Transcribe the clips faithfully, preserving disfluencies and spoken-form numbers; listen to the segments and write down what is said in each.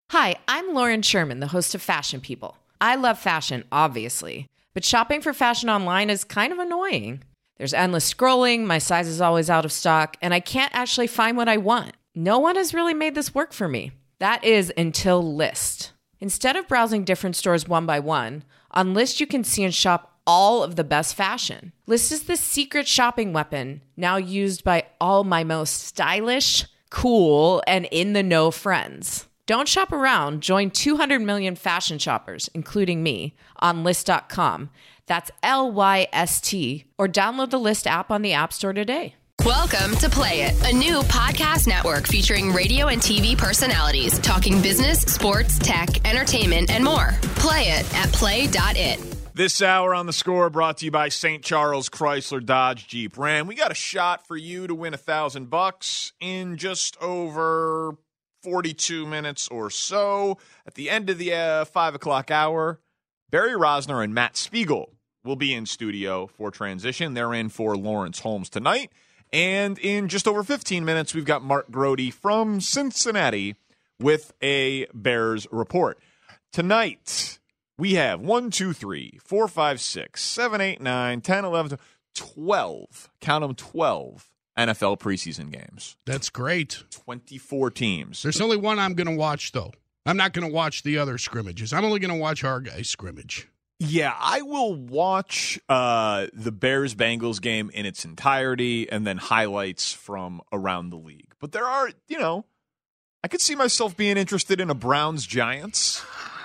Hi, I'm Lauren Sherman, the host of Fashion People. I love fashion, obviously, but shopping for fashion online is kind of annoying. There's endless scrolling, my size is always out of stock, and I can't actually find what I want. No one has really made this work for me. That is until Lyst. Instead of browsing different stores one by one, on Lyst you can see and shop all of the best fashion. Lyst is the secret shopping weapon, now used by all my most stylish, cool, and in-the-know friends. Don't shop around. Join two hundred million fashion shoppers, including me, on Lyst dot com. That's L Y S T. Or download the Lyst app on the App Store today. Welcome to Play It, a new podcast network featuring radio and T V personalities talking business, sports, tech, entertainment, and more. Play it at play dot it. This hour on The Score brought to you by Saint Charles Chrysler Dodge Jeep Ram. We got a shot for you to win a thousand bucks in just over forty-two minutes or so. At the end of the uh, five o'clock hour, Barry Rosner and Matt Spiegel will be in studio for transition. They're in for Lawrence Holmes tonight. And in just over fifteen minutes, we've got Mark Grody from Cincinnati with a Bears report. Tonight, we have one, two, three, four, five, six, seven, eight, nine, ten, eleven, twelve. Count them, twelve. N F L preseason games. That's great. twenty-four teams. There's only one I'm going to watch, though. I'm not going to watch the other scrimmages. I'm only going to watch our guys' scrimmage. Yeah, I will watch uh, the Bears-Bengals game in its entirety and then highlights from around the league. But there are, you know, I could see myself being interested in a Browns-Giants.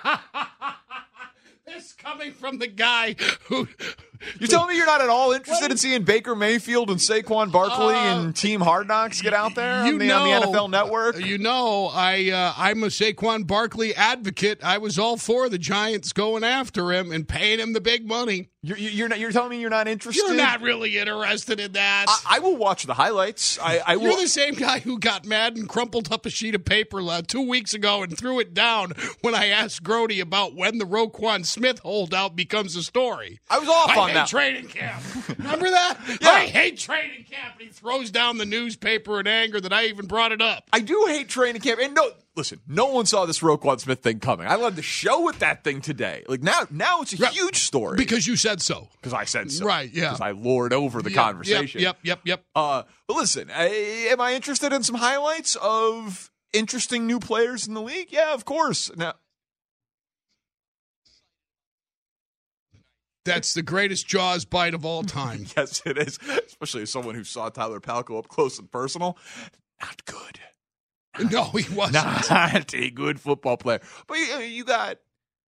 This coming from the guy who... You're telling me you're not at all interested in seeing Baker Mayfield and Saquon Barkley uh, and Team Hard Knocks get out there you on the, know, on the N F L Network? You know, I, uh, I'm a Saquon Barkley advocate. I was all for the Giants going after him and paying him the big money. You're, you're, not, you're telling me you're not interested? You're not really interested in that. I, I will watch the highlights. I, I will. You're the same guy who got mad and crumpled up a sheet of paper uh, two weeks ago and threw it down when I asked Grody about when the Roquan Smith holdout becomes a story. I was off I on hate that. training camp. Remember that? Yeah. I hate training camp. And he throws down the newspaper in anger that I even brought it up. I do hate training camp. And no, listen, no one saw this Roquan Smith thing coming. I led the show with that thing today. Like now, now it's a Right. huge story Because you said so. because I said so. Right, yeah. Because I lured over the Yep, conversation. Yep, yep, yep, yep. Uh, but listen, I, am I interested in some highlights of interesting new players in the league? Yeah, of course. Now, That's the greatest Jaws bite of all time. yes, it is. Especially as someone who saw Tyler Palko up close and personal. Not good. No, he wasn't. Not a good football player. But you, you got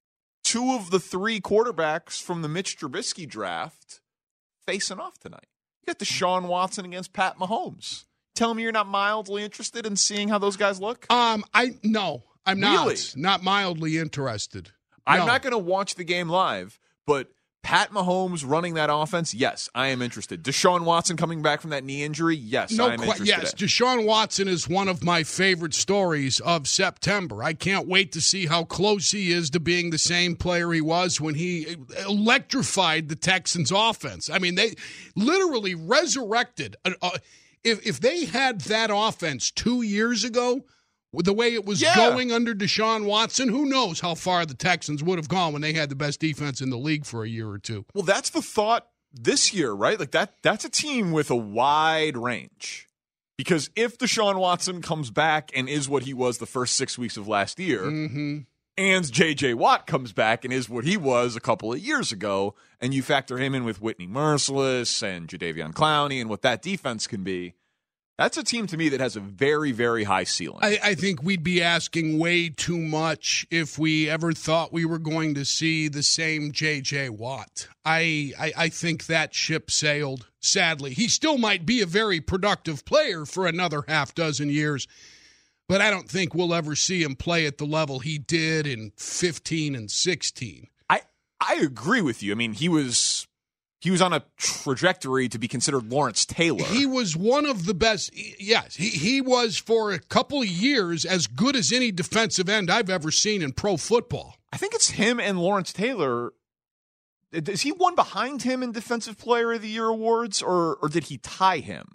two of the three quarterbacks from the Mitch Trubisky draft facing off tonight. You got Deshaun Watson against Pat Mahomes. Tell me you're not mildly interested in seeing how those guys look? Um, I no, I'm not. Really? Not mildly interested. I'm No. not going to watch the game live, but Pat Mahomes running that offense, yes, I am interested. Deshaun Watson coming back from that knee injury, yes, No, I am que- interested. yes, in. Deshaun Watson is one of my favorite stories of September. I can't wait to see how close he is to being the same player he was when he electrified the Texans' offense. I mean, they literally resurrected. Uh, uh, if if they had that offense two years ago, with the way it was Yeah. going under Deshaun Watson, who knows how far the Texans would have gone when they had the best defense in the league for a year or two. Well, that's the thought this year, right? Like that that's a team with a wide range. Because if Deshaun Watson comes back and is what he was the first six weeks of last year, Mm-hmm. and J J. Watt comes back and is what he was a couple of years ago, and you factor him in with Whitney Merciless and Jadeveon Clowney and what that defense can be, that's a team to me that has a very, very high ceiling. I, I think we'd be asking way too much if we ever thought we were going to see the same J J. Watt. I, I, I think that ship sailed, sadly. He still might be a very productive player for another half dozen years, but I don't think we'll ever see him play at the level he did in fifteen and sixteen. I, I agree with you. I mean, he was he was on a trajectory to be considered Lawrence Taylor. He was one of the best. Yes, he, he was for a couple of years as good as any defensive end I've ever seen in pro football. I think it's him and Lawrence Taylor. Is he one behind him in Defensive Player of the Year awards, or or did he tie him?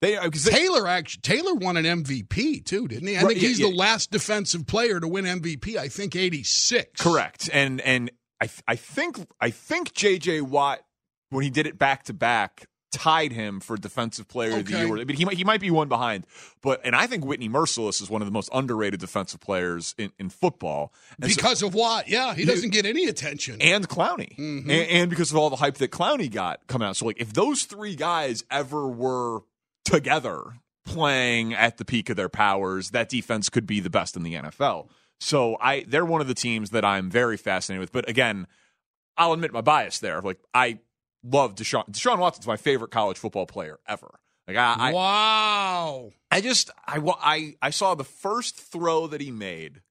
They, they Taylor actually Taylor won an M V P too, didn't he? I right, think he's yeah, the yeah. last defensive player to win M V P. I think eighty-six. Correct. And and I I think I think J J Watt, when he did it back to back, tied him for Defensive Player of the Okay. Year. I mean, he might he might be one behind, but and I think Whitney Mercilus is one of the most underrated defensive players in, in football. And Because so, of what? Yeah, he doesn't get any attention. and Clowney, Mm-hmm. and, and because of all the hype that Clowney got coming out. So like, if those three guys ever were together playing at the peak of their powers, that defense could be the best in the N F L. So I they're one of the teams that I'm very fascinated with. But again, I'll admit my bias there. Like I. Love Deshaun. Deshaun Watson's my favorite college football player ever. Like I, I wow. I just I, wa- I I saw the first throw that he made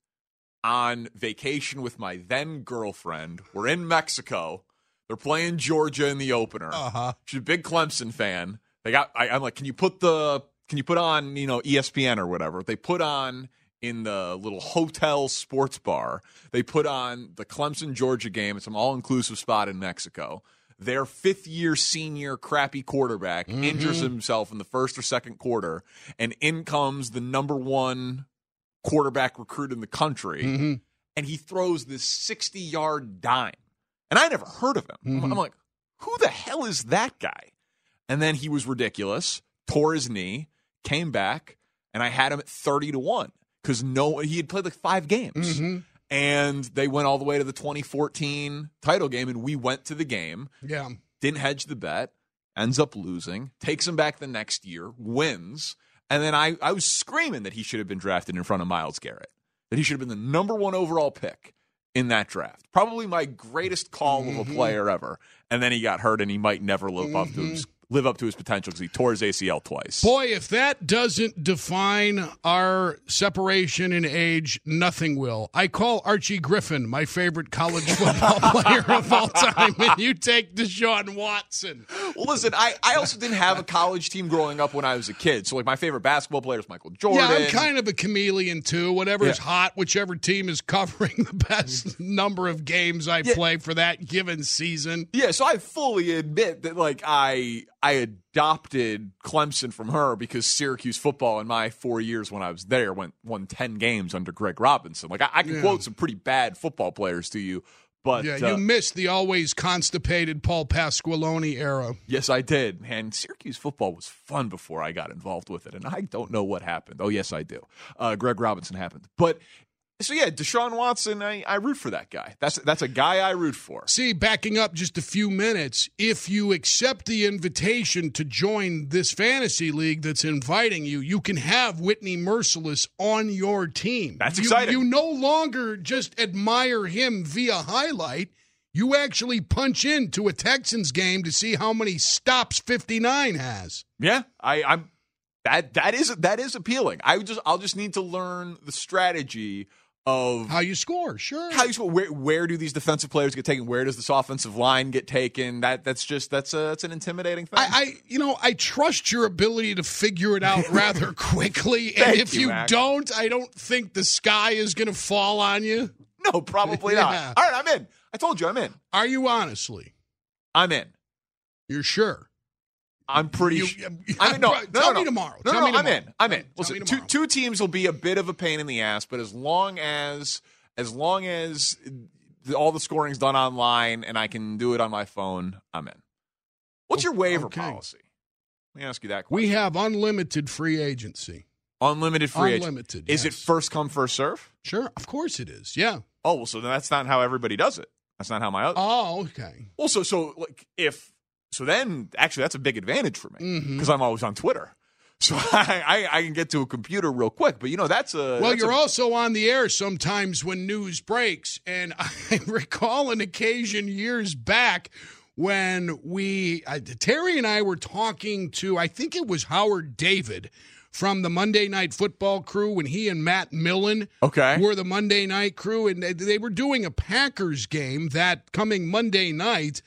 on vacation with my then girlfriend. We're in Mexico. They're playing Georgia in the opener. Uh-huh. She's a big Clemson fan. They got. I, I'm like, can you put the can you put on you know E S P N or whatever? They put on in the little hotel sports bar. They put on the Clemson Georgia game. It's an all inclusive spot in Mexico. Their fifth-year senior crappy quarterback mm-hmm. injures himself in the first or second quarter, and in comes the number one quarterback recruit in the country, mm-hmm. and he throws this sixty-yard dime. And I never heard of him. Mm-hmm. I'm, I'm like, who the hell is that guy? And then he was ridiculous, tore his knee, came back, and I had him at thirty to one because no, he had played like five games. Mm-hmm. And they went all the way to the twenty fourteen title game, and we went to the game. Yeah. Didn't hedge the bet, ends up losing, takes him back the next year, wins. And then I, I was screaming that he should have been drafted in front of Myles Garrett, that he should have been the number one overall pick in that draft. Probably my greatest call mm-hmm. of a player ever. And then he got hurt, and he might never live, mm-hmm. up, to his, live up to his potential because he tore his A C L twice. Boy, if that doesn't define our separation in age, nothing will. I call Archie Griffin my favorite college football player of all time, and you take Deshaun Watson. Well, listen, I, I also didn't have a college team growing up when I was a kid. So, like, my favorite basketball player is Michael Jordan. Yeah, I'm kind of a chameleon, too. Whatever yeah. is hot, whichever team is covering the best number of games I yeah. play for that given season. Yeah, so I fully admit that, like, I I adopted Clemson from her because Syracuse football in my four years when I was there went won ten games under Greg Robinson. Like, I, I can yeah. quote some pretty bad football players to you, but yeah, uh, you missed the always constipated Paul Pasqualoni era. Yes, I did. And Syracuse football was fun before I got involved with it, and I don't know what happened. Oh, yes, I do. Uh, Greg Robinson happened, but. So, yeah, Deshaun Watson, I, I root for that guy. That's that's a guy I root for. See, backing up just a few minutes, if you accept the invitation to join this fantasy league that's inviting you, you can have Whitney Mercilus on your team. That's you, exciting. You no longer just admire him via highlight. You actually punch into a Texans game to see how many stops fifty-nine has. Yeah, I, I'm that that is that is appealing. I just I'll just need to learn the strategy of how you score, sure. How you score? Where where do these defensive players get taken? Where does this offensive line get taken? That that's just that's a that's an intimidating thing. I, I you know I trust your ability to figure it out rather quickly, and if you, you Mac. don't, I don't think the sky is going to fall on you. No, probably yeah. not. All right, I'm in. I told you, I'm in. Are you honestly? I'm in. You're sure? I'm pretty you, sure. You, I mean, no, no, tell no, me tomorrow. No, tell no, me no I'm tomorrow. in. I'm in. Tell Listen, me two, tomorrow. two teams will be a bit of a pain in the ass, but as long as as long as the, all the scoring's done online and I can do it on my phone, I'm in. What's your waiver okay. policy? Let me ask you that question. We have unlimited free agency. Unlimited free agency. Unlimited. Is yes. it first come, first serve? Sure, of course it is. Yeah. Oh, well, so that's not how everybody does it. That's not how my other. Oh, okay. Well, so, so like if so, then actually that's a big advantage for me because mm-hmm. I'm always on Twitter, so I, I I can get to a computer real quick. But you know that's a well, that's you're a, also on the air sometimes when news breaks, and I recall an occasion years back when we uh, Terry and I were talking to I think it was Howard David from the Monday Night Football crew when he and Matt Millen okay. were the Monday Night crew, and they, they were doing a Packers game that coming Monday night,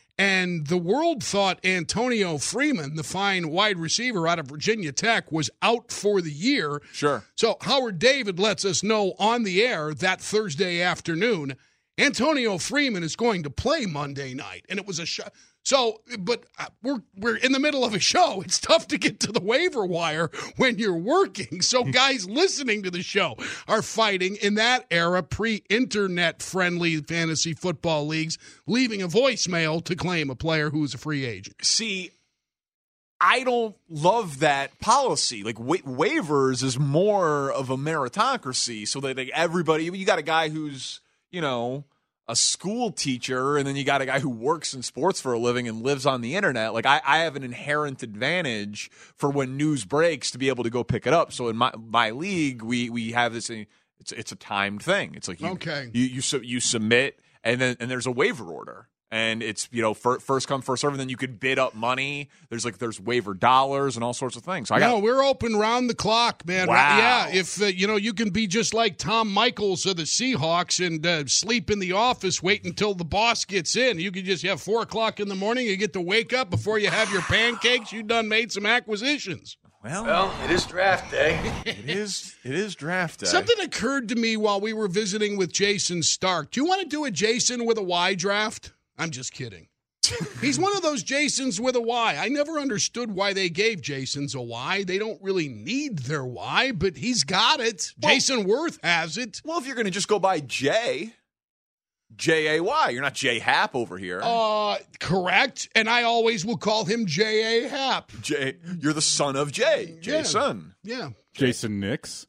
and the world thought Antonio Freeman, the fine wide receiver out of Virginia Tech, was out for the year. Sure. So Howard David lets us know on the air that Thursday afternoon, Antonio Freeman is going to play Monday night, and it was a show. So, but we're we're in the middle of a show. It's tough to get to the waiver wire when you're working. So guys listening to the show are fighting in that era, pre-internet friendly fantasy football leagues, leaving a voicemail to claim a player who's a free agent. See, I don't love that policy. Like wa- waivers is more of a meritocracy, so that like everybody, you got a guy who's, you know, a school teacher, and then you got a guy who works in sports for a living and lives on the internet. Like I, I have an inherent advantage for when news breaks to be able to go pick it up. So in my my league, we we have this. It's it's a timed thing. It's like you, okay, you you, su- you submit, and then and there's a waiver order. And it's, you know, first come, first serve, and then you could bid up money. There's like there's waiver dollars and all sorts of things. So I got, no, we're open round the clock, man. Wow. Yeah, if, uh, you know, you can be just like Tom Michaels of the Seahawks and uh, sleep in the office, wait until the boss gets in. You could just have four o'clock in the morning. You get to wake up before you have your pancakes. You done made some acquisitions. Well, well, it is draft day. It is, it is draft day. Something occurred to me while we were visiting with Jason Stark. Do you want to do a Jason with a Y draft? I'm just kidding. He's one of those Jasons with a Y. I never understood why they gave Jasons a Y. They don't really need their Y, but he's got it. Well, Jason Worth has it. Well, if you're going to just go by J, J A Y, you're not J Happ over here. Uh, correct. And I always will call him J A Happ. J, you're the son of Jay. Jason. Yeah. yeah. Jason Nix.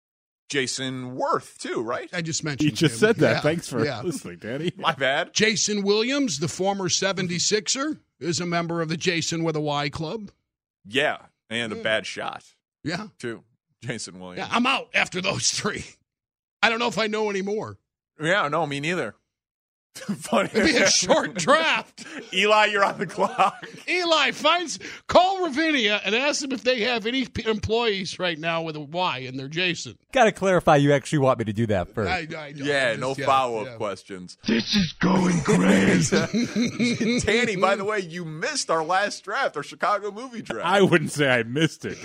Jason Worth, too, right? I just mentioned You just him. said that. Yeah. Thanks for yeah. listening, Danny. My bad. Jason Williams, the former seventy-sixer, is a member of the Jason with a Y club. Yeah, and yeah. a bad shot. Yeah. Too. Jason Williams. Yeah, I'm out after those three. I don't know if I know any more. Yeah, no, me neither. Funny. It'd be a short draft. Eli, you're on the clock. Eli, finds call Ravinia and ask them if they have any p- employees right now with a Y in their Jason. Got to clarify you actually want me to do that first. I, I yeah, just, no yeah, follow-up yeah. questions. This is going great. Danny, by the way, you missed our last draft, our Chicago movie draft. I wouldn't say I missed it,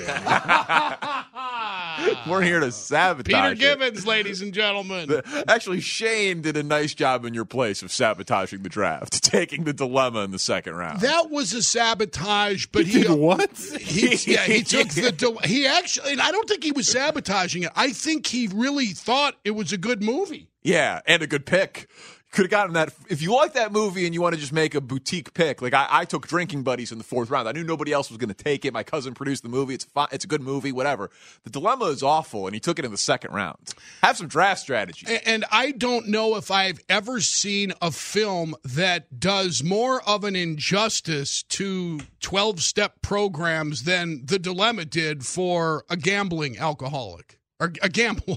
Danny. We're here to sabotage Peter it. Gibbons, ladies and gentlemen. Actually, Shane did a nice job in your place of sabotaging the draft, taking the dilemma in the second round. That was a sabotage, but he he, did what? He, yeah, he took the. He actually, and I don't think he was sabotaging it. I think he really thought it was a good movie. Yeah, and a good pick. Could have gotten that. If you like that movie and you want to just make a boutique pick, like I, I took Drinking Buddies in the fourth round. I knew nobody else was going to take it. My cousin produced the movie. It's fine. It's a good movie, whatever. The dilemma is awful, and he took it in the second round. Have some draft strategy. And, and I don't know if I've ever seen a film that does more of an injustice to twelve-step programs than The Dilemma did for a gambling alcoholic. Or a gamble,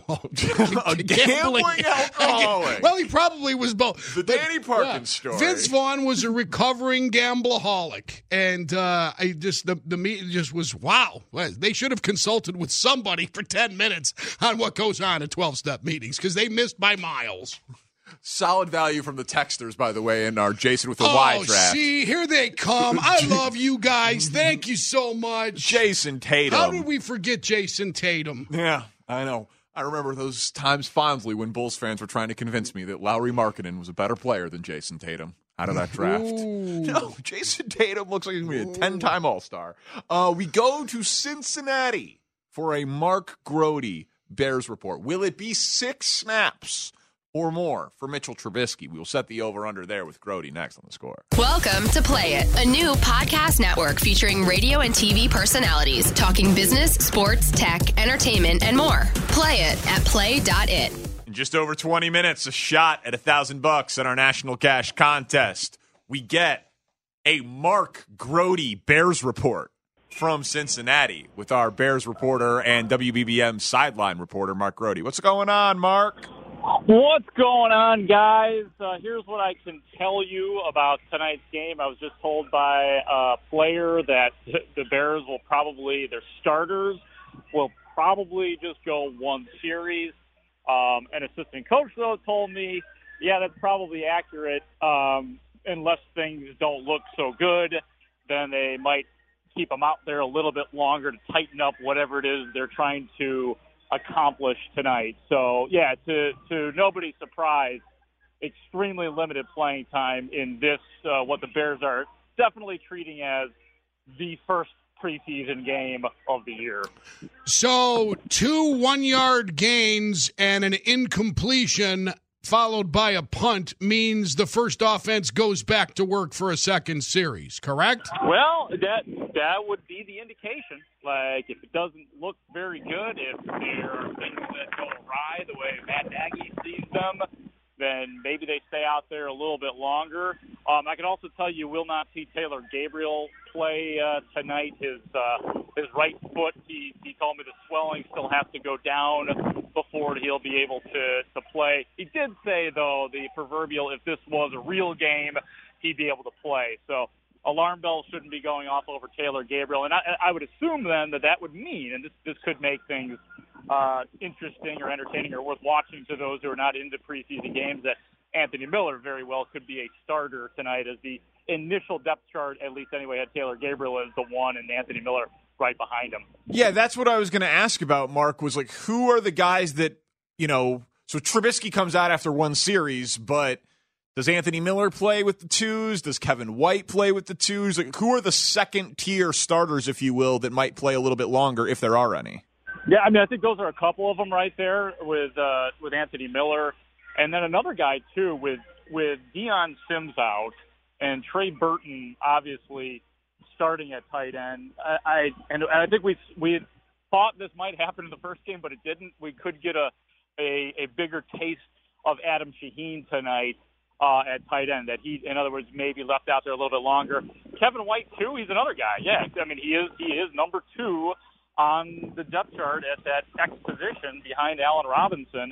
a gambling alcoholic. Well, he probably was both. The Danny Parkins story. Vince Vaughn was a recovering gambleaholic, and uh, I just the the meeting just was wow. They should have consulted with somebody for ten minutes on what goes on at twelve-step meetings because they missed by miles. Solid value from the texters, by the way, in our Jason with the oh, Y draft. See, here they come. I love you guys. Thank you so much. Jason Tatum. How did we forget Jason Tatum? Yeah, I know. I remember those times fondly when Bulls fans were trying to convince me that Lauri Markkanen was a better player than Jason Tatum out of that draft. Ooh. No, Jason Tatum looks like he's going to be a ten-time All-Star. Uh, we go to Cincinnati for a Mark Grody Bears report. Will it be six snaps or more for Mitchell Trubisky? We will set the over-under there with Grody next on The Score. Welcome to Play It, a new podcast network featuring radio and T V personalities talking business, sports, tech, entertainment, and more. Play it at play dot it. In just over twenty minutes, a shot at a thousand bucks at our National Cash Contest. We get a Mark Grody Bears report from Cincinnati with our Bears reporter and W B B M sideline reporter, Mark Grody. What's going on, Mark? What's going on, guys? Uh, here's what I can tell you about tonight's game. I was just told by a player that the Bears will probably, their starters will probably just go one series. Um, an assistant coach, though, told me, yeah, that's probably accurate. Um, unless things don't look so good, then they might keep them out there a little bit longer to tighten up whatever it is they're trying to accomplish tonight. So, yeah, to, to nobody's surprise, extremely limited playing time in this, uh, what the Bears are definitely treating as the first preseason game of the year. So two one-yard gains and an incompletion followed by a punt means the first offense goes back to work for a second series, correct? Well, that that would be the indication. Like, if it doesn't look very good, if there are things that go awry the way Matt Nagy sees them, then maybe they stay out there a little bit longer. Um, I can also tell you will not see Taylor Gabriel play uh, tonight. His uh, his right foot, he, he told me the swelling still has to go down before he'll be able to, to play. He did say, though, the proverbial, if this was a real game, he'd be able to play. So alarm bells shouldn't be going off over Taylor Gabriel. And I, I would assume then that that would mean, and this, this could make things uh, interesting or entertaining or worth watching to those who are not into preseason games, that Anthony Miller very well could be a starter tonight, as the initial depth chart, at least anyway, had Taylor Gabriel as the one and Anthony Miller right behind him. Yeah, that's what I was going to ask about, Mark, was like, who are the guys that, you know, so Trubisky comes out after one series, but does Anthony Miller play with the twos? Does Kevin White play with the twos? Like, who are the second-tier starters, if you will, that might play a little bit longer, if there are any? Yeah, I mean, I think those are a couple of them right there with uh, with Anthony Miller. And then another guy, too, with, with Deion Sims out and Trey Burton obviously starting at tight end. I, I and I think we we had thought this might happen in the first game, but it didn't. We could get a a, a bigger taste of Adam Shaheen tonight uh, at tight end. That he, in other words, maybe left out there a little bit longer. Kevin White too. He's another guy. Yeah, I mean he is he is number two on the depth chart at that X position behind Allen Robinson.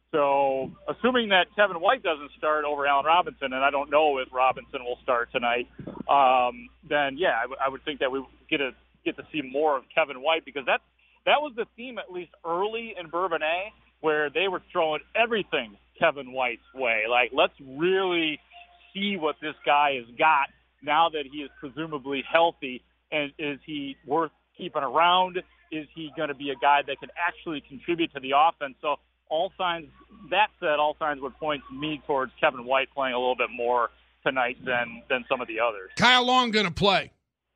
So, assuming that Kevin White doesn't start over Allen Robinson, and I don't know if Robinson will start tonight, um, then yeah, I, w- I would think that we get to get to see more of Kevin White, because that that was the theme at least early in Bourbonnais, where they were throwing everything Kevin White's way. Like, let's really see what this guy has got now that he is presumably healthy, and is he worth keeping around? Is he going to be a guy that can actually contribute to the offense? So. All signs, that said, all signs would point me towards Kevin White playing a little bit more tonight than, than some of the others. Kyle Long going to play?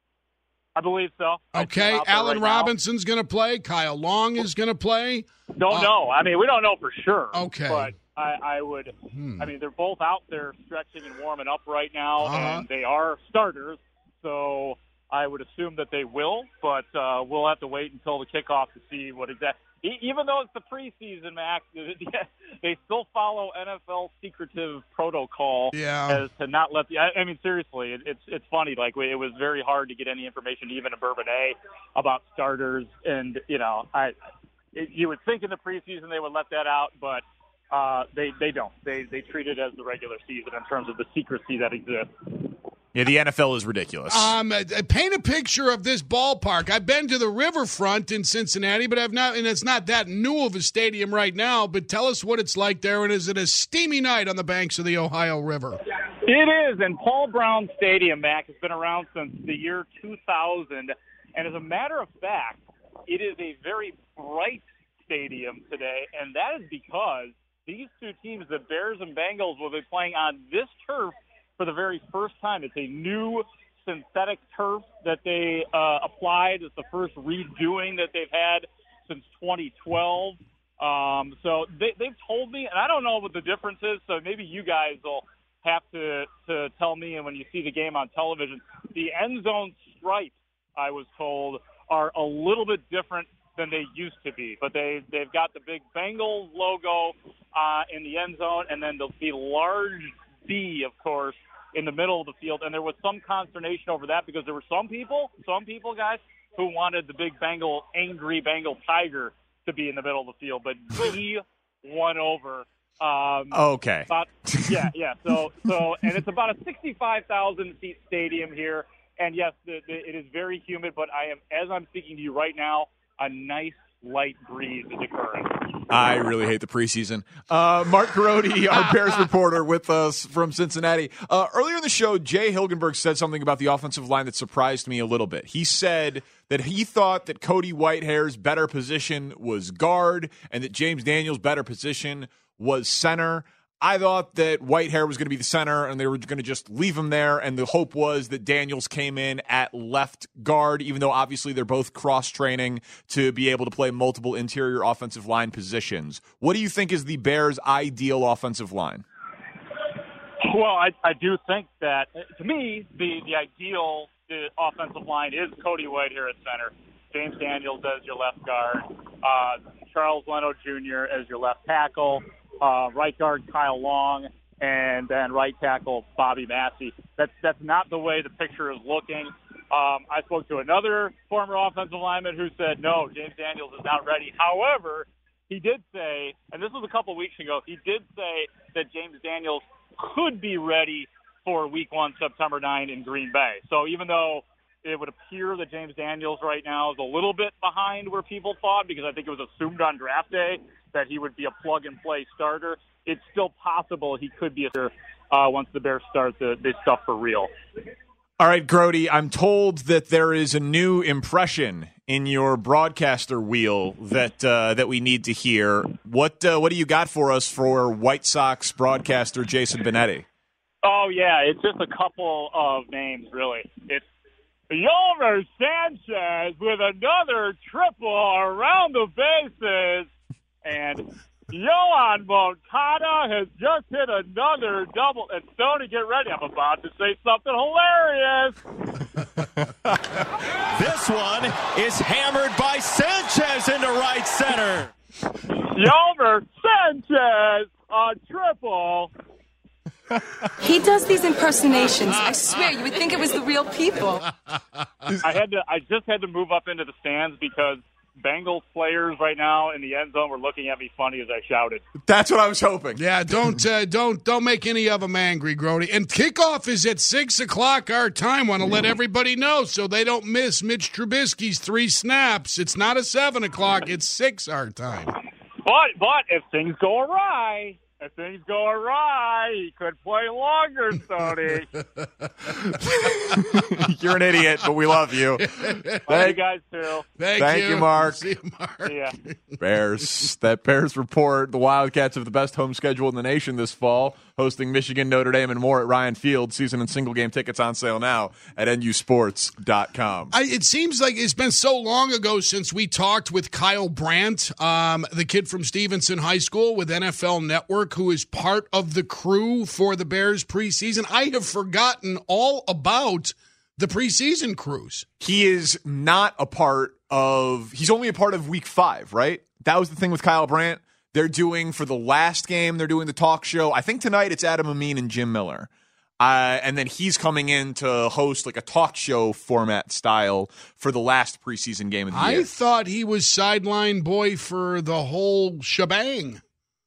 I believe so. Okay, Allen right Robinson's going to play. Kyle Long is going to play. Don't uh, know. I mean, we don't know for sure. Okay. But I, I would, hmm. I mean, they're both out there stretching and warming up right now, uh-huh. and they are starters. So I would assume that they will, but uh, we'll have to wait until the kickoff to see what exactly. Even though it's the preseason, Max, they still follow N F L secretive protocol yeah. as to not let the. I mean, seriously, it, it's it's funny. Like, it was very hard to get any information, even in Bourbonnais, about starters, and you know, I it, you would think in the preseason they would let that out, but uh, they they don't. They they treat it as the regular season in terms of the secrecy that exists. Yeah, the N F L is ridiculous. Um, paint a picture of this ballpark. I've been to the Riverfront in Cincinnati, but I've not, and it's not that new of a stadium right now. But tell us what it's like there, and is it a steamy night on the banks of the Ohio River? It is, and Paul Brown Stadium, Mac, has been around since the year two thousand, and as a matter of fact, it is a very bright stadium today, and that is because these two teams, the Bears and Bengals, will be playing on this turf for the very first time. It's a new synthetic turf that they uh, applied. It's the first redoing that they've had since twenty twelve. Um, so they, they've told me, and I don't know what the difference is, so maybe you guys will have to, to tell me, and when you see the game on television, the end zone stripes, I was told, are a little bit different than they used to be. But they, they've got the big Bengals logo uh, in the end zone, and then the, the large B, of course, in the middle of the field, and there was some consternation over that because there were some people, some people, guys, who wanted the big Bengal, angry Bengal tiger to be in the middle of the field, but he won over. Um, okay. About, yeah, yeah. So, so, and it's about a sixty-five thousand seat stadium here, and yes, the, the, it is very humid, but I am, as I'm speaking to you right now, a nice light breeze is occurring. I really hate the preseason. Uh, Mark Carodi, our Bears reporter, with us from Cincinnati. Uh, earlier in the show, Jay Hilgenberg said something about the offensive line that surprised me a little bit. He said that he thought that Cody Whitehair's better position was guard and that James Daniels' better position was center. I thought that Whitehair was going to be the center, and they were going to just leave him there, and the hope was that Daniels came in at left guard, even though obviously they're both cross-training to be able to play multiple interior offensive line positions. What do you think is the Bears' ideal offensive line? Well, I, I do think that, to me, the, the ideal the offensive line is Cody Whitehair at center, James Daniels as your left guard, uh, Charles Leno Junior as your left tackle, uh, right guard Kyle Long, and then right tackle Bobby Massey. That's that's not the way the picture is looking. Um, I spoke to another former offensive lineman who said, no, James Daniels is not ready. However, he did say, and this was a couple weeks ago, he did say that James Daniels could be ready for week one, September ninth in Green Bay. So even though it would appear that James Daniels right now is a little bit behind where people thought, because I think it was assumed on draft day that he would be a plug-and-play starter, it's still possible he could be a starter uh, once the Bears start the, this stuff for real. All right, Grody, I'm told that there is a new impression in your broadcaster wheel that uh, that we need to hear. What uh, what do you got for us for White Sox broadcaster Jason Benetti? Oh, yeah, it's just a couple of names, really. It's Yolmer Sanchez with another triple around the bases, and Yohan Moncada has just hit another double. And Stoney, get ready. I'm about to say something hilarious. This one is hammered by Sanchez into right center. Yolmer Sanchez, a triple. He does these impersonations. I swear, you would think it was the real people. I had to. I just had to move up into the stands because Bengals players right now in the end zone were looking at me funny as I shouted. That's what I was hoping. Yeah, don't uh, don't don't make any of them angry, Grody. And kickoff is at six o'clock our time. Want to let everybody know so they don't miss Mitch Trubisky's three snaps. It's not a seven o'clock. It's six our time. But but if things go awry. If things go awry, he could play longer, Stoney. You're an idiot, but we love you. Love you guys, too. Thank, Thank you. you, Mark. See you, Mark. Yeah. Bears. That Bears report. The Wildcats have the best home schedule in the nation this fall, hosting Michigan, Notre Dame, and more at Ryan Field. Season and single game tickets on sale now at N U sports dot com. I, it seems like it's been so long ago since we talked with Kyle Brandt, um, the kid from Stevenson High School with N F L Network, who is part of the crew for the Bears preseason. I have forgotten all about the preseason crews. He is not a part of – he's only a part of week five, right? That was the thing with Kyle Brandt. They're doing, for the last game, they're doing the talk show. I think tonight it's Adam Amin and Jim Miller. Uh, and then he's coming in to host like a talk show format style for the last preseason game of the I year. I thought he was sideline boy for the whole shebang.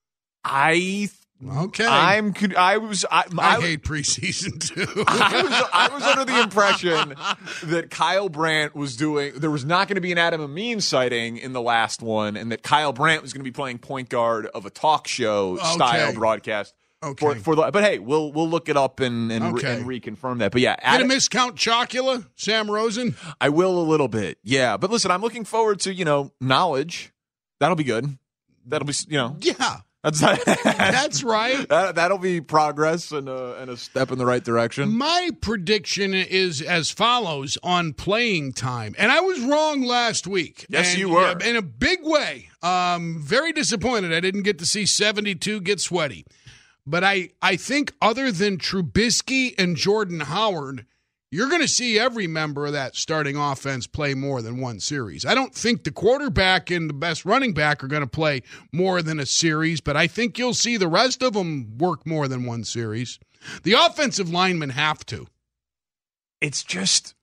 I okay. I'm. I was. I, I, I hate preseason too. I was. I was under the impression that Kyle Brandt was doing. There was not going to be an Adam Amin sighting in the last one, and that Kyle Brandt was going to be playing point guard of a talk show okay. style broadcast. Okay. For, for the, but hey, we'll we'll look it up and and, okay. re, and reconfirm that. But yeah, Adam, did a miscount Chocula, Sam Rosen? I will a little bit. Yeah, but listen, I'm looking forward to you know knowledge. That'll be good. That'll be you know yeah. That's that's right. That, that'll be progress and a, and a step in the right direction. My prediction is as follows on playing time, and I was wrong last week. Yes, and, you were in a big way. Um, very disappointed I didn't get to see seventy-two get sweaty. But I, I think other than Trubisky and Jordan Howard, you're going to see every member of that starting offense play more than one series. I don't think the quarterback and the best running back are going to play more than a series, but I think you'll see the rest of them work more than one series. The offensive linemen have to. It's just,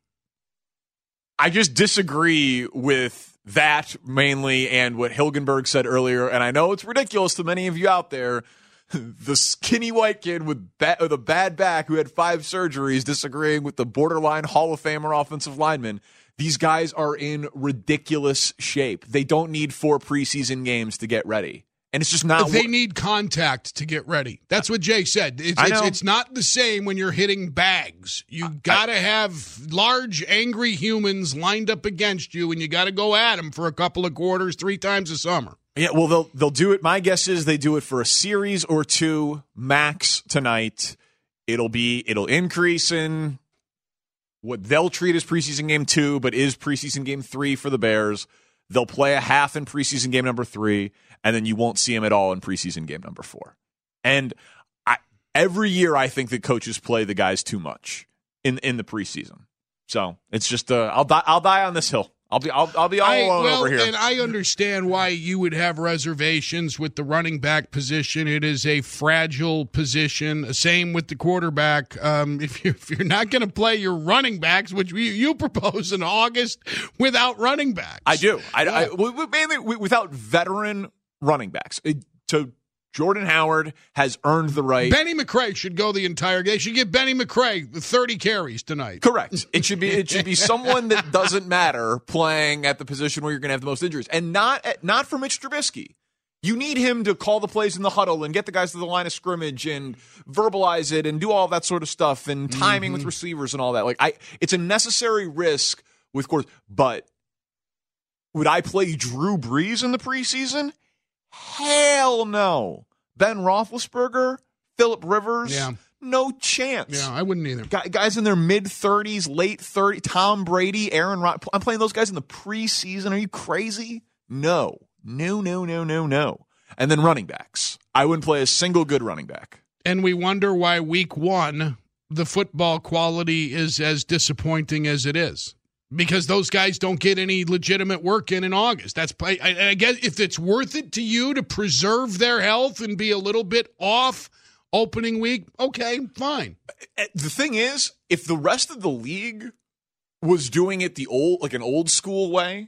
I just disagree with that mainly and what Hilgenberg said earlier, and I know it's ridiculous to many of you out there. The skinny white kid with, ba- with a bad back who had five surgeries disagreeing with the borderline Hall of Famer offensive lineman. These guys are in ridiculous shape. They don't need four preseason games to get ready. And it's just not. They need contact to get ready. That's what Jay said. It's, it's, it's not the same when you're hitting bags. You got to have large, angry humans lined up against you, and you got to go at them for a couple of quarters, three times a summer. Yeah, well, they'll they'll do it. My guess is they do it for a series or two max tonight. It'll be it'll increase in what they'll treat as preseason game two, but is preseason game three for the Bears. They'll play a half in preseason game number three, and then you won't see them at all in preseason game number four. And I, every year, I think that coaches play the guys too much in in the preseason. So it's just uh, I'll die I'll die on this hill. I'll be I'll, I'll be all I, alone well, over here. And I understand why you would have reservations with the running back position. It is a fragile position. Same with the quarterback. Um, if, you, if you're not going to play your running backs, which you, you propose in August, without running backs, I do. I, yeah. I, I mainly without veteran running backs. It, to Jordan Howard has earned the right. Benny McRae should go the entire game. They should give Benny McRae thirty carries tonight. Correct. It should be it should be someone that doesn't matter playing at the position where you're going to have the most injuries, and not at, not for Mitch Trubisky. You need him to call the plays in the huddle and get the guys to the line of scrimmage and verbalize it and do all that sort of stuff and timing mm-hmm. with receivers and all that. Like I, it's a necessary risk with course. But would I play Drew Brees in the preseason? Hell no. Ben Roethlisberger, Phillip Rivers, yeah. no chance. Yeah, I wouldn't either. Guys in their mid-thirties, late thirties, Tom Brady, Aaron Rodgers. I'm playing those guys in the preseason. Are you crazy? No. No, no, no, no, no. And then running backs. I wouldn't play a single good running back. And we wonder why week one, the football quality is as disappointing as it is. Because those guys don't get any legitimate work in in August. That's I, I guess if it's worth it to you to preserve their health and be a little bit off opening week, okay, fine. The thing is, if the rest of the league was doing it the old, like an old school way,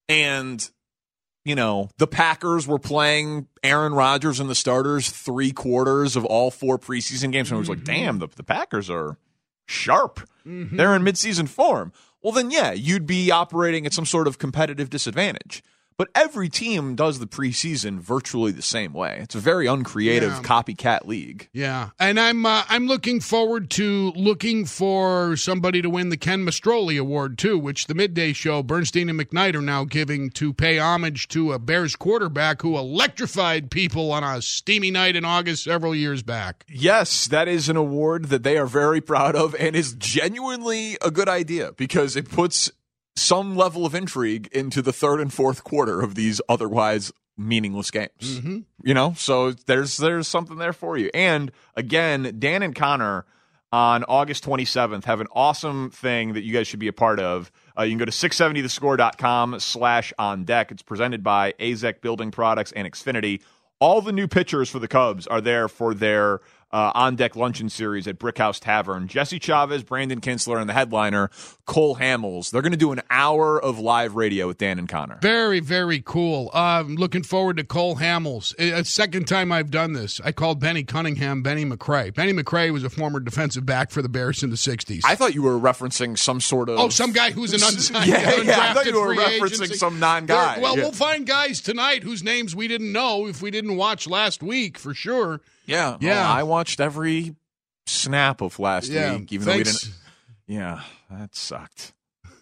and you know the Packers were playing Aaron Rodgers and the starters three quarters of all four preseason games, and it was like, damn, the, the Packers are sharp. Mm-hmm. They're in midseason form. Well, then, yeah, you'd be operating at some sort of competitive disadvantage. But every team does the preseason virtually the same way. It's a very uncreative yeah. copycat league. Yeah, and I'm uh, I'm looking forward to looking for somebody to win the Ken Mastroli Award, too, which the Midday Show, Bernstein and McKnight, are now giving to pay homage to a Bears quarterback who electrified people on a steamy night in August several years back. Yes, that is an award that they are very proud of and is genuinely a good idea because it puts some level of intrigue into the third and fourth quarter of these otherwise meaningless games. Mm-hmm. You know, so there's there's something there for you. And again, Dan and Connor on August twenty-seventh have an awesome thing that you guys should be a part of. Uh, you can go to six seventy the score dot com slash on deck. It's presented by A Z E C Building Products and Xfinity. All the new pitchers for the Cubs are there for their Uh, on-deck luncheon series at Brickhouse Tavern. Jesse Chavez, Brandon Kinsler, and the headliner, Cole Hamels. They're going to do an hour of live radio with Dan and Connor. Very, very cool. Uh, I'm looking forward to Cole Hamels. A second time I've done this. I called Benny Cunningham Benny McRae. Benny McRae was a former defensive back for the Bears in the sixties. I thought you were referencing some sort of... Oh, some guy who's an unsigned, yeah, undrafted yeah, I thought you were free referencing agency. some non-guy. Well, yeah. we'll find guys tonight whose names we didn't know if we didn't watch last week, for sure. Yeah, yeah. Oh, I watched every snap of last yeah, week, even thanks. though we didn't. Yeah, that sucked.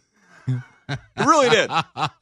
It really did.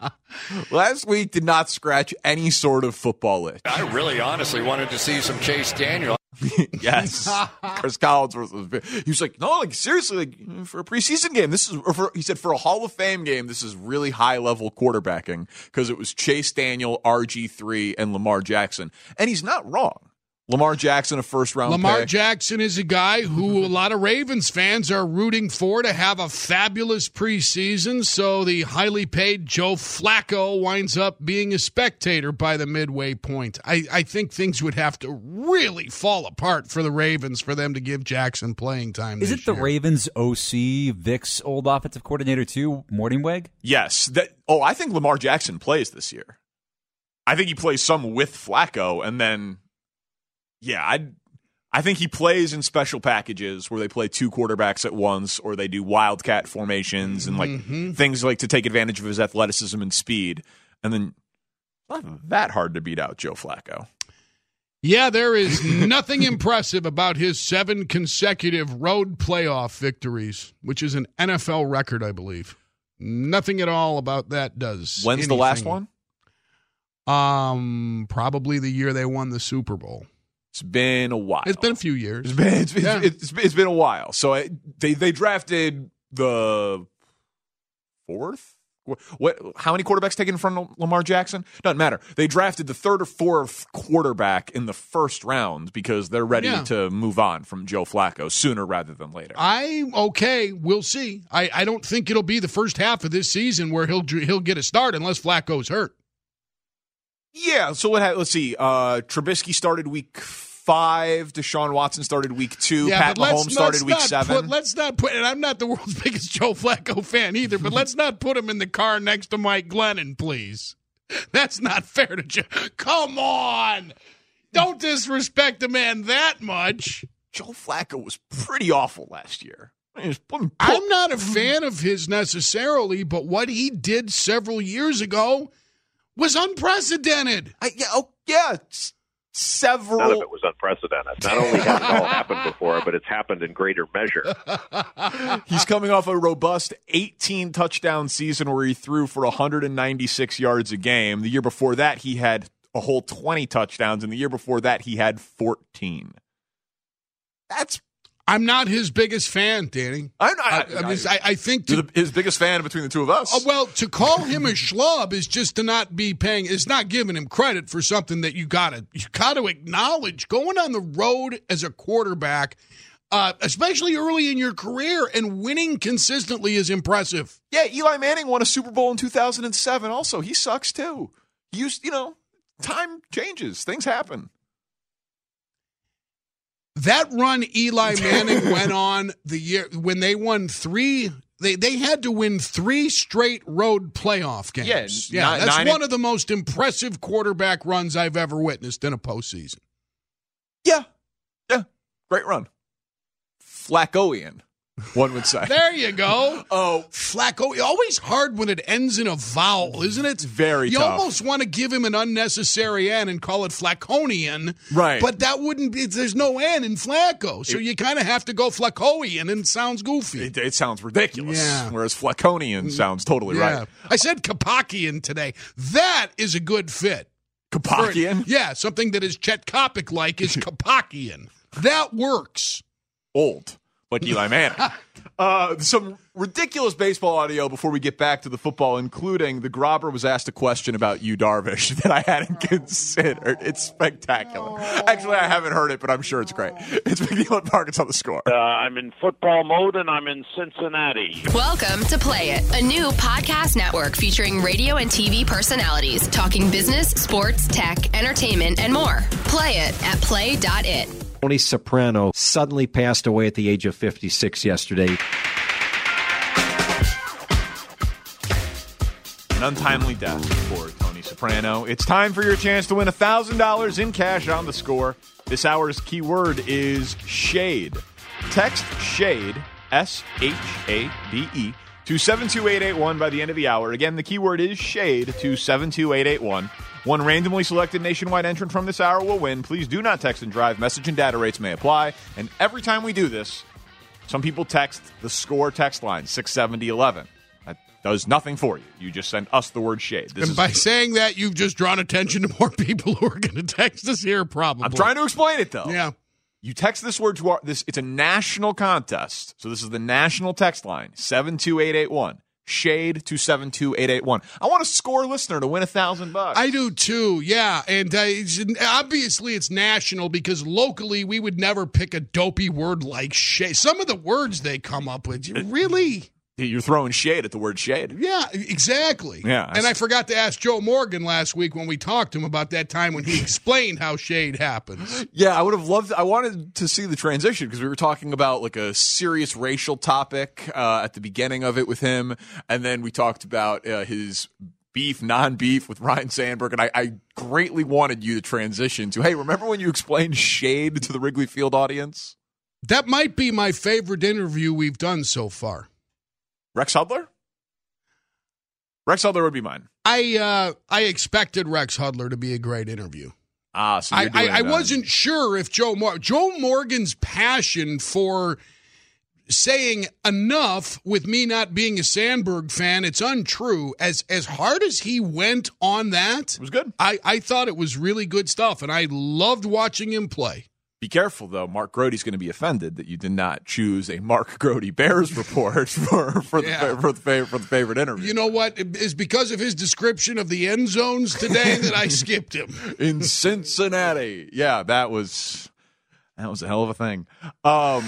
Last week did not scratch any sort of football itch. I really honestly wanted to see some Chase Daniel. Yes, Chris Collinsworth was. He was like, no, like seriously, like for a preseason game, this is. Or for, he said for a Hall of Fame game, this is really high level quarterbacking because it was Chase Daniel, R G three, and Lamar Jackson, and he's not wrong. Lamar Jackson, a first-round Lamar pick. Jackson is a guy who a lot of Ravens fans are rooting for to have a fabulous preseason, so the highly paid Joe Flacco winds up being a spectator by the midway point. I, I think things would have to really fall apart for the Ravens for them to give Jackson playing time Is this it the year. Ravens O C, Vic's old offensive coordinator, too, Morningweg? Yes. That, oh, I think Lamar Jackson plays this year. I think he plays some with Flacco, and then... Yeah, I I think he plays in special packages where they play two quarterbacks at once or they do wildcat formations and like mm-hmm. things like to take advantage of his athleticism and speed. And then it's not that hard to beat out Joe Flacco. Yeah, there is nothing impressive about his seven consecutive road playoff victories, which is an N F L record, I believe. Nothing at all about that does When's anything. the last one? Um, probably the year they won the Super Bowl. It's been a while. It's been a few years. It's been it's, Yeah. it's, it's, it's been a while. So I, they they drafted the fourth. What, what? How many quarterbacks taken from Lamar Jackson? Doesn't matter. They drafted the third or fourth quarterback in the first round because they're ready Yeah. to move on from Joe Flacco sooner rather than later. I okay, we'll see. I, I don't think it'll be the first half of this season where he'll he'll get a start unless Flacco's hurt. Yeah. So what? ha- Let's see. Uh, Trubisky started week five. Deshaun Watson started week two. Yeah, Pat but let's- Mahomes started let's week not seven. Put, let's not put, and I'm not the world's biggest Joe Flacco fan either, but let's not put him in the car next to Mike Glennon, please. That's not fair to Joe. Come on. Don't disrespect the man that much. Joe Flacco was pretty awful last year. I'm not a fan of his necessarily, but what he did several years ago was unprecedented. I, yeah, oh, yeah. s- Several. None of it was unprecedented. Not only has it all happened before, but it's happened in greater measure. He's coming off a robust eighteen touchdown season where he threw for one hundred ninety-six yards a game. The year before that, he had a whole twenty touchdowns, and the year before that, he had fourteen. That's. I'm not his biggest fan, Danny. I'm not, I, I, mean, I, I think to, You're the, his biggest fan between the two of us. Uh, well, to call him a schlub is just to not be paying. Is not giving him credit for something that you gotta you gotta acknowledge. Going on the road as a quarterback, uh, especially early in your career, and winning consistently is impressive. Yeah, Eli Manning won a Super Bowl in two thousand seven. Also, he sucks too. He used, you know, time changes, things happen. That run Eli Manning went on the year when they won three. They they had to win three straight road playoff games. Yeah, yeah, nine- that's nine one and- of the most impressive quarterback runs I've ever witnessed in a postseason. Yeah, yeah, great run. Flaccoian, one would say. There you go. Oh, Flacco. Always hard when it ends in a vowel, isn't it? Very You tough. almost want to give him an unnecessary N and call it Flacconian. Right. But that wouldn't be, there's no N in Flacco. So It- you kind of have to go Flaccoian, and it sounds goofy. It, it sounds ridiculous. Yeah. Whereas Flacconian sounds totally Yeah. right. I said Kapakian today. That is a good fit. Kapakian? For- yeah, something that is Chet Kopic like is Kapakian. That works. Old, like Eli Manning. uh, some ridiculous baseball audio before we get back to the football, including the Grobber was asked a question about Yu Darvish that I hadn't considered. It's spectacular. Actually, I haven't heard it, but I'm sure it's great. It's McNeil and Marcus on the score. Uh, I'm in football mode, and I'm in Cincinnati. Welcome to Play It, a new podcast network featuring radio and T V personalities talking business, sports, tech, entertainment, and more. Play it at play dot it. Tony Soprano suddenly passed away at the age of fifty-six yesterday. An untimely death for Tony Soprano. It's time for your chance to win one thousand dollars in cash on the score. This hour's keyword is shade. Text shade, S H A D E, to seven two eight eight one by the end of the hour. Again, the keyword is shade to seven two eight eight one. One randomly selected nationwide entrant from this hour will win. Please do not text and drive. Message and data rates may apply. And every time we do this, some people text the score text line, six seventy eleven. That does nothing for you. You just send us the word shade. This And is by saying that, you've just drawn attention to more people who are going to text us here, probably. I'm trying to explain it, though. Yeah. You text this word to our this. It's a national contest, so this is the national text line seven two eight eight one. Shade to seven two eight eight one. I want a score listener to win a thousand bucks. I do too, yeah. And uh, it's, obviously it's national because locally we would never pick a dopey word like shade. Some of the words they come up with, you really? You're throwing shade at the word shade. Yeah, exactly. Yeah, I and see. I forgot to ask Joe Morgan last week when we talked to him about that time when he explained how shade happens. Yeah, I would have loved. I wanted to see the transition because we were talking about like a serious racial topic uh, at the beginning of it with him, and then we talked about uh, his beef, non-beef with Ryan Sandberg, and I, I greatly wanted you to transition to, hey, remember when you explained shade to the Wrigley Field audience? That might be my favorite interview we've done so far. Rex Hudler? Rex Hudler would be mine. I uh, I expected Rex Hudler to be a great interview. Ah, so I, you're I, doing, I uh, wasn't sure if Joe Mor- Joe Morgan's passion for saying enough with me not being a Sandberg fan. It's untrue. As as hard as he went on that, it was good. I, I thought it was really good stuff, and I loved watching him play. Be careful, though. Mark Grote's going to be offended that you did not choose a Mark Grote Bears report for for the, Yeah. for, the favorite, for the favorite interview. You know what? It's because of his description of the end zones today that I skipped him. In Cincinnati. Yeah, that was that was a hell of a thing. Um,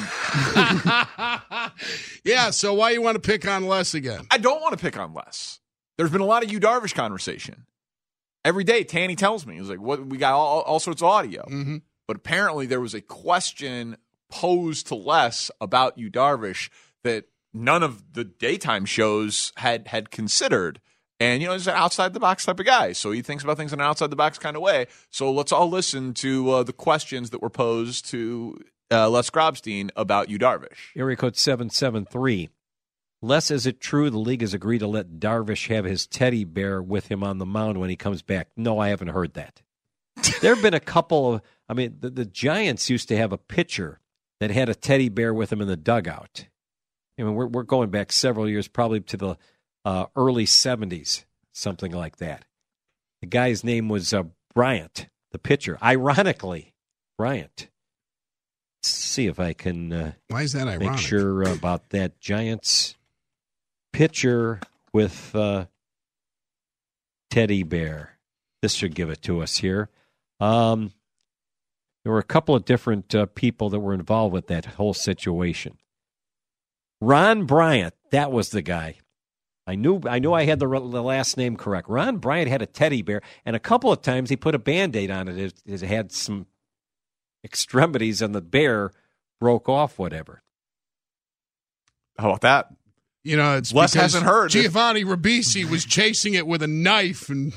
yeah, so why you want to pick on Les again? I don't want to pick on Les. There's been a lot of Yu Darvish conversation. Every day, Tanny tells me, he's like, "What? We got all, all sorts of audio." Mm-hmm. But apparently there was a question posed to Les about Yu Darvish that none of the daytime shows had had considered. And, you know, he's an outside-the-box type of guy, so he thinks about things in an outside-the-box kind of way. So let's all listen to uh, the questions that were posed to uh, Les Grobstein about Yu Darvish. Area code seven seven three. Les, is it true the league has agreed to let Darvish have his teddy bear with him on the mound when he comes back? No, I haven't heard that. There have been a couple of, I mean, the, the Giants used to have a pitcher that had a teddy bear with him in the dugout. I mean, we're we're going back several years, probably to the uh, early seventies, something like that. The guy's name was uh, Bryant, the pitcher. Ironically, Bryant. Let's see if I can uh, Why is that ironic? make sure about that Giants pitcher with uh, teddy bear. This should give it to us here. Um, there were a couple of different uh, people that were involved with that whole situation. Ron Bryant, that was the guy. I knew I knew I had the, the last name correct. Ron Bryant had a teddy bear, and a couple of times he put a Band-Aid on it. It, it had some extremities, and the bear broke off, whatever. How about that? You know, it's Les because hasn't heard. Giovanni Ribisi was chasing it with a knife, and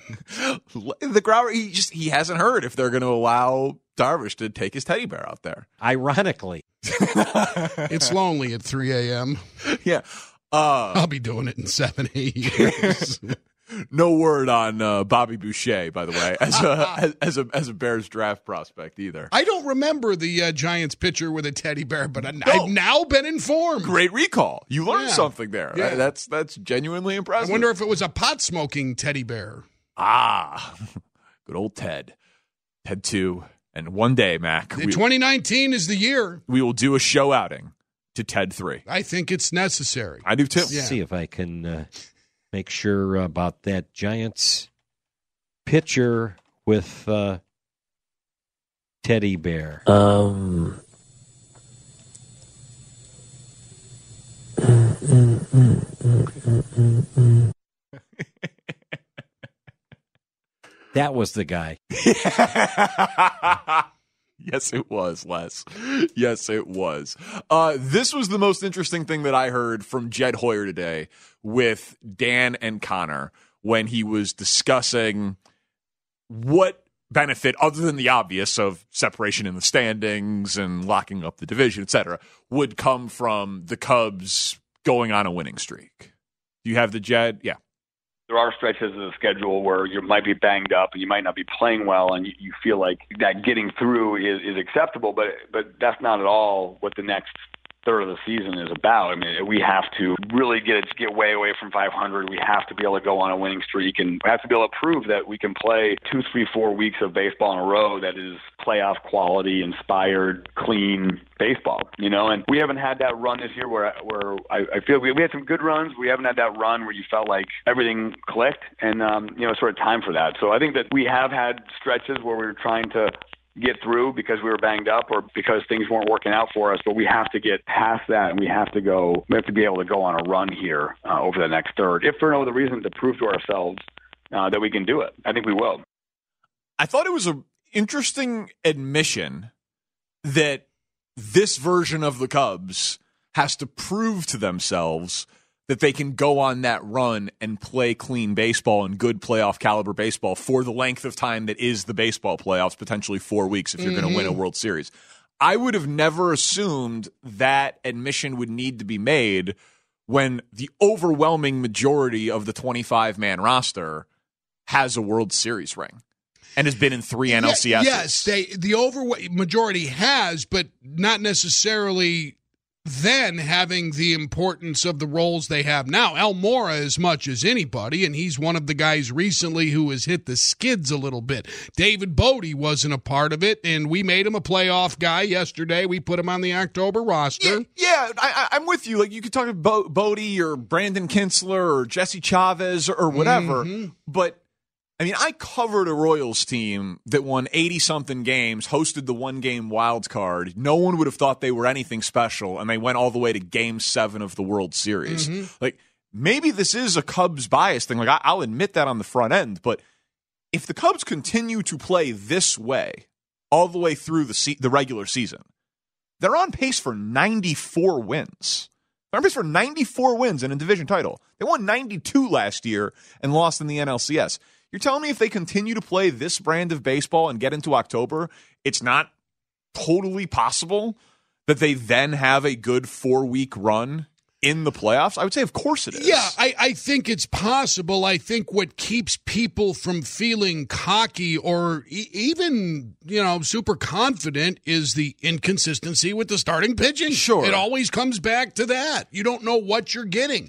the Grauer, he just he hasn't heard if they're going to allow Darvish to take his teddy bear out there. Ironically, it's lonely at three a.m. Yeah, uh, I'll be doing it in seven, eight years. No word on uh, Bobby Boucher, by the way, as a as a as a Bears draft prospect either. I don't remember the uh, Giants pitcher with a teddy bear, but I, No. I've now been informed. Great recall. You learned Yeah. something there. Yeah. That's that's genuinely I impressive. wonder if it was a pot-smoking teddy bear. Ah, good old Ted. Ted two. And one day, Mac, we, twenty nineteen is the year. we will do a show outing to Ted three. I think it's necessary. I do too. let's Yeah. see if I can uh, make sure about that Giants pitcher with uh, teddy bear. Um. That was the guy. Yes, it was, Les. Yes, it was. Uh, this was the most interesting thing that I heard from Jed Hoyer today with Dan and Connor when he was discussing what benefit, other than the obvious of separation in the standings and locking up the division, et cetera, would come from the Cubs going on a winning streak. Do you have the Jed? Yeah. There are stretches of the schedule where you might be banged up and you might not be playing well, and you, you feel like that getting through is, is acceptable, but but that's not at all what the next third of the season is about. I mean, we have to really get it, get way away from five hundred. We have to be able to go on a winning streak, and we have to be able to prove that we can play two, three, four weeks of baseball in a row that is playoff quality, inspired, clean baseball, you know, and we haven't had that run this year where where I, I feel we, we had some good runs. We haven't had that run where you felt like everything clicked, and, um, you know, it's sort of time for that. So I think that we have had stretches where we were trying to get through because we were banged up or because things weren't working out for us, but we have to get past that, and we have to go, we have to be able to go on a run here uh, over the next third, if for no other reason to prove to ourselves uh, that we can do it. I think we will. I thought it was an interesting admission that this version of the Cubs has to prove to themselves that they can go on that run and play clean baseball and good playoff caliber baseball for the length of time that is the baseball playoffs, potentially four weeks if you're mm-hmm. going to win a World Series. I would have never assumed that admission would need to be made when the overwhelming majority of the twenty-five man roster has a World Series ring and has been in three N L C Ss. Yes, they, the overweight majority has, but not necessarily then having the importance of the roles they have now. Almora as much as anybody, and he's one of the guys recently who has hit the skids a little bit. David Bodie wasn't a part of it, and we made him a playoff guy yesterday. We put him on the October roster. Yeah, yeah I, I'm with you. Like, you could talk about Bo- Bodie or Brandon Kinsler or Jesse Chavez or, or whatever, mm-hmm. but I mean, I covered a Royals team that won eighty-something games, hosted the one-game wild card. No one would have thought they were anything special, and they went all the way to Game seven of the World Series. Mm-hmm. Like, maybe this is a Cubs bias thing. Like, I- I'll admit that on the front end, but if the Cubs continue to play this way all the way through the se- the regular season, they're on pace for ninety-four wins. They're on pace for ninety-four wins in a division title. They won ninety-two last year and lost in the N L C S. You're telling me if they continue to play this brand of baseball and get into October, it's not totally possible that they then have a good four-week run in the playoffs? I would say, of course it is. Yeah, I, I think it's possible. I think what keeps people from feeling cocky or e- even, you know, super confident is the inconsistency with the starting pitching. Sure. It always comes back to that. You don't know what you're getting.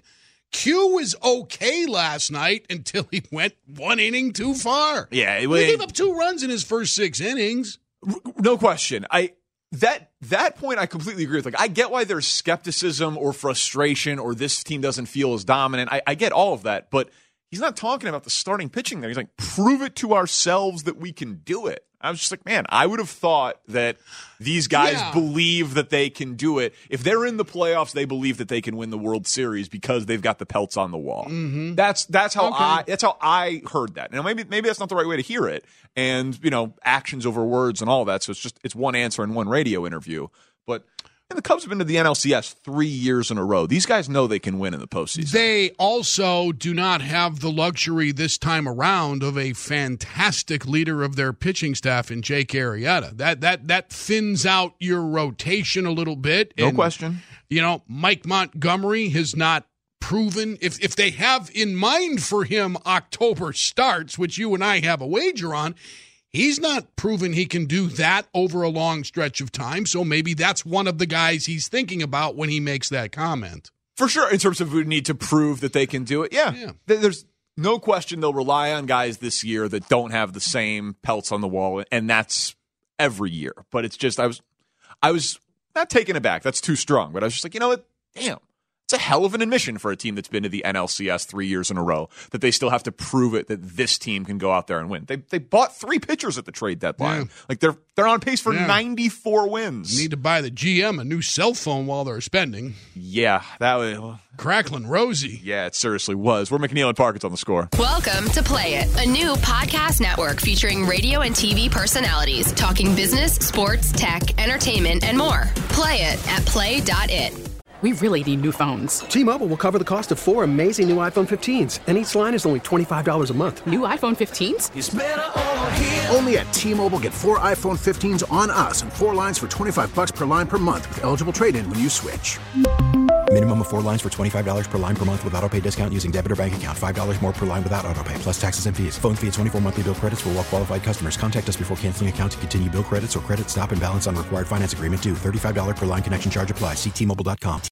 Q was okay last night until he went one inning too far. Yeah, it, he gave up two runs in his first six innings. No question. I that that point I completely agree with. Like, I get why there's skepticism or frustration or this team doesn't feel as dominant. I, I get all of that, but he's not talking about the starting pitching there. He's like, prove it to ourselves that we can do it. I was just like, man, I would have thought that these guys Yeah. believe that they can do it. If they're in the playoffs, they believe that they can win the World Series because they've got the pelts on the wall. Mm-hmm. That's that's how Okay. I that's how I heard that. Now maybe maybe that's not the right way to hear it. And you know, actions over words and all that. So it's just it's one answer in one radio interview. But and the Cubs have been to the N L C S three years in a row. These guys know they can win in the postseason. They also do not have the luxury this time around of a fantastic leader of their pitching staff in Jake Arrieta. That that that thins out your rotation a little bit. No And, question. You know, Mike Montgomery has not proven if if they have in mind for him October starts, which you and I have a wager on. He's not proven he can do that over a long stretch of time, so maybe that's one of the guys he's thinking about when he makes that comment. For sure, in terms of who need to prove that they can do it, yeah. Yeah. There's no question they'll rely on guys this year that don't have the same pelts on the wall, and that's every year. But it's just, I was I was not taken aback. That's too strong. But I was just like, you know what? Damn. It's a hell of an admission for a team that's been to the N L C S three years in a row, that they still have to prove it that this team can go out there and win. They they bought three pitchers at the trade deadline. Yeah. Like they're they're on pace for Yeah. ninety-four wins. You need to buy the G M a new cell phone while they're spending. Yeah, that was Cracklin' Rosie. Yeah, it seriously was. We're McNeil and Parkins on the Score. Welcome to Play It, a new podcast network featuring radio and T V personalities talking business, sports, tech, entertainment, and more. Play it at play dot it. We really need new phones. T-Mobile will cover the cost of four amazing new iPhone fifteens, and each line is only twenty-five dollars a month. New iPhone fifteens? It's better over here. Only at T-Mobile, get four iPhone fifteens on us and four lines for twenty-five bucks per line per month with eligible trade-in when you switch. Minimum of four lines for twenty-five dollars per line per month with autopay discount using debit or bank account. five dollars more per line without autopay, plus taxes and fees. Phone fee at twenty-four monthly bill credits for well-qualified customers. Contact us before canceling account to continue bill credits or credit stop and balance on required finance agreement due. thirty-five dollars per line connection charge applies. See T Mobile dot com.